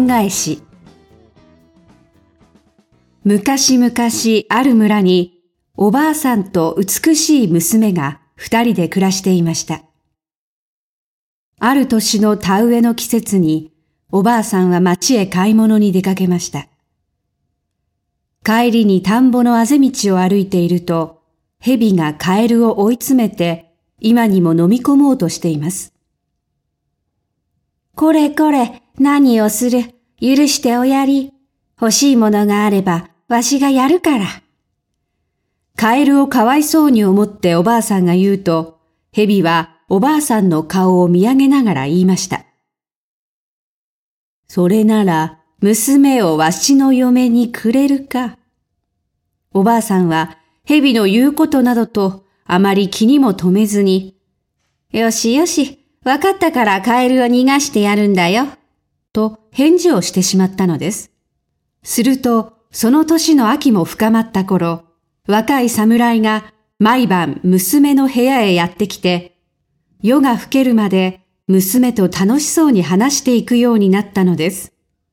返し。昔々ある村におばあさんと美しい娘が2人で暮らしていました。ある年の田植えの季節におばあさんは町へ買い物に出かけました。帰りに田んぼのあぜ道を歩いていると、蛇がカエルを追い詰めて今にも飲み込もうとしています。これこれ、何をする、許しておやり。欲しいものがあれば、わしがやるから。カエルをかわいそうに思っておばあさんが言うと、蛇はおばあさんの顔を見上げながら言いました。それなら、娘をわしの嫁にくれるか。おばあさんは蛇の言うことなどとあまり気にも留めずに、よしよし、わかったからカエルを逃がしてやるんだよ。と返事をしてしまったのです。すると、その年の秋も深まった頃、若い侍が毎晩娘の部屋へやってきて、夜が更けるまで娘と楽しそうに話していくようになったのです。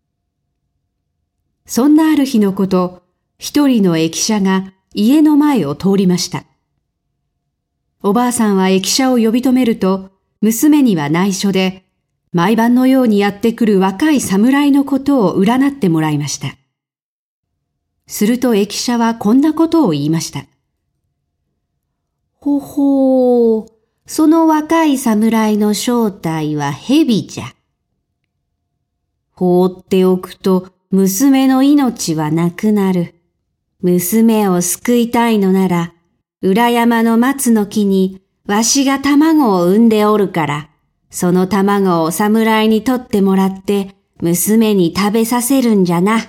そんなある日のこと、一人の駅舎が家の前を通りました。おばあさんは駅舎を呼び止めると、娘には内緒で、毎晩のようにやってくる若い侍のことを占ってもらいました。すると駅舎はこんなことを言いました。ほほー、その若い侍の正体は蛇じゃ。放っておくと娘の命はなくなる。娘を救いたいのなら、裏山の松の木にわしが卵を産んでおるから、その卵を侍に取ってもらって娘に食べさせるんじゃな。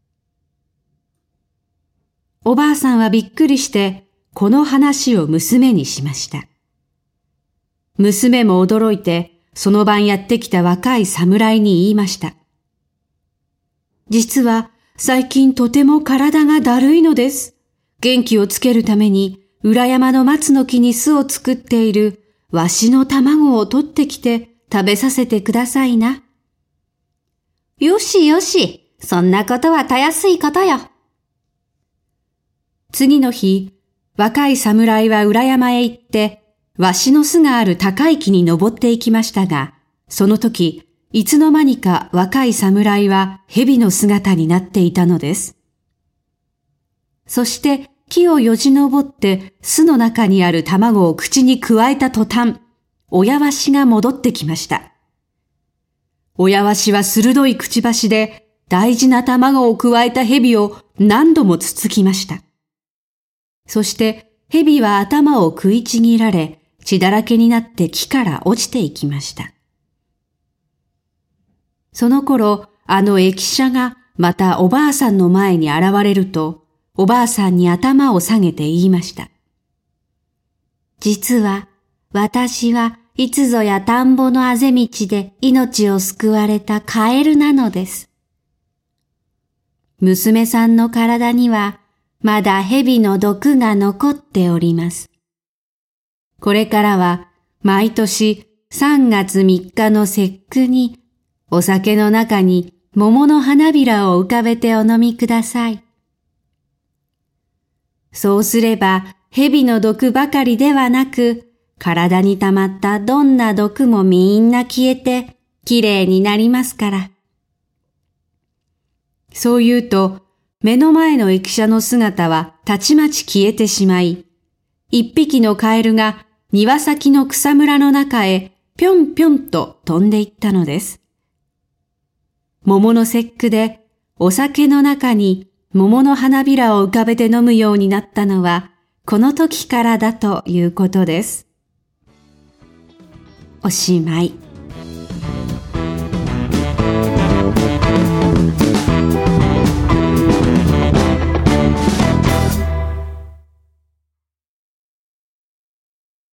おばあさんはびっくりして、この話を娘にしました。娘も驚いて、その晩やってきた若い侍に言いました。実は最近とても体がだるいのです。元気をつけるために裏山の松の木に巣を作っているわしの卵を取ってきて食べさせてくださいな。よしよし、そんなことはたやすいことよ。次の日、若い侍は裏山へ行って、わしの巣がある高い木に登っていきましたが、その時、いつの間にか若い侍は蛇の姿になっていたのです。そして木をよじ登って巣の中にある卵を口にくわえた途端、親わしが戻ってきました。親わしは鋭いくちばしで大事な卵をくわえた蛇を何度もつつきました。そして蛇は頭を食いちぎられ、血だらけになって木から落ちていきました。その頃、あの駅舎がまたおばあさんの前に現れると、おばあさんに頭を下げて言いました。実は、私はいつぞや田んぼのあぜ道で命を救われたカエルなのです。娘さんの体には、まだ蛇の毒が残っております。これからは毎年3月3日の節句にお酒の中に桃の花びらを浮かべてお飲みください。そうすれば蛇の毒ばかりではなく、体に溜まったどんな毒もみんな消えてきれいになりますから。そう言うと、目の前の駅舎の姿はたちまち消えてしまい、一匹のカエルが庭先の草むらの中へぴょんぴょんと飛んでいったのです。桃の節句でお酒の中に桃の花びらを浮かべて飲むようになったのはこの時からだということです。おしまい。